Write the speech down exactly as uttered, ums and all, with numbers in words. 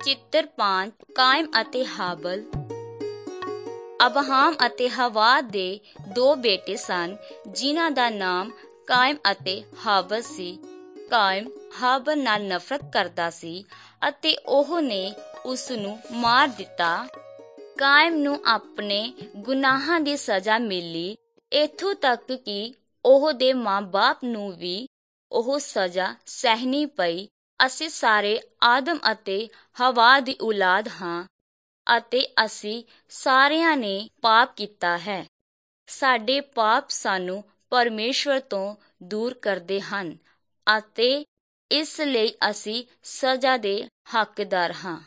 ਚਿੱਤਰਪਾਨ ਕਾਇਮ ਅਤੇ ਹਾਬਲ। ਅਬਰਾਹਮ ਅਤੇ ਹਵਾ ਦੇ ਦੋ ਬੇਟੇ ਸਨ, ਜਿਨ੍ਹਾਂ ਦਾ ਨਾਮ ਕਾਇਮ ਅਤੇ ਹਾਬਲ ਸੀ। ਕਾਇਮ ਹਾਬਲ ਨਾਲ ਨਫ਼ਰਤ ਕਰਦਾ ਸੀ ਅਤੇ ਉਹਨੇ ਉਸ ਨੂੰ ਮਾਰ ਦਿੱਤਾ। ਕਾਇਮ ਨੂੰ ਆਪਣੇ ਗੁਨਾਹਾਂ ਦੀ ਸਜ਼ਾ ਮਿਲੀ, ਇੱਥੋਂ ਤੱਕ ਕਿ ਉਹਦੇ ਮਾਂ-ਬਾਪ ਨੂੰ ਵੀ ਉਹ ਸਜ਼ਾ ਸਹਿਣੀ ਪਈ। ਅਸੀਂ ਸਾਰੇ ਆਦਮ ਅਤੇ ਹਵਾ ਦੀ ਔਲਾਦ ਹਾਂ ਅਤੇ ਅਸੀਂ ਸਾਰਿਆਂ ਨੇ ਪਾਪ ਕੀਤਾ ਹੈ। ਸਾਡੇ ਪਾਪ ਸਾਨੂੰ ਪਰਮੇਸ਼ਵਰ ਤੋਂ ਦੂਰ ਕਰਦੇ ਹਨ ਅਤੇ ਇਸ ਲਈ ਅਸੀਂ ਸਜ਼ਾ ਦੇ ਹੱਕਦਾਰ ਹਾਂ।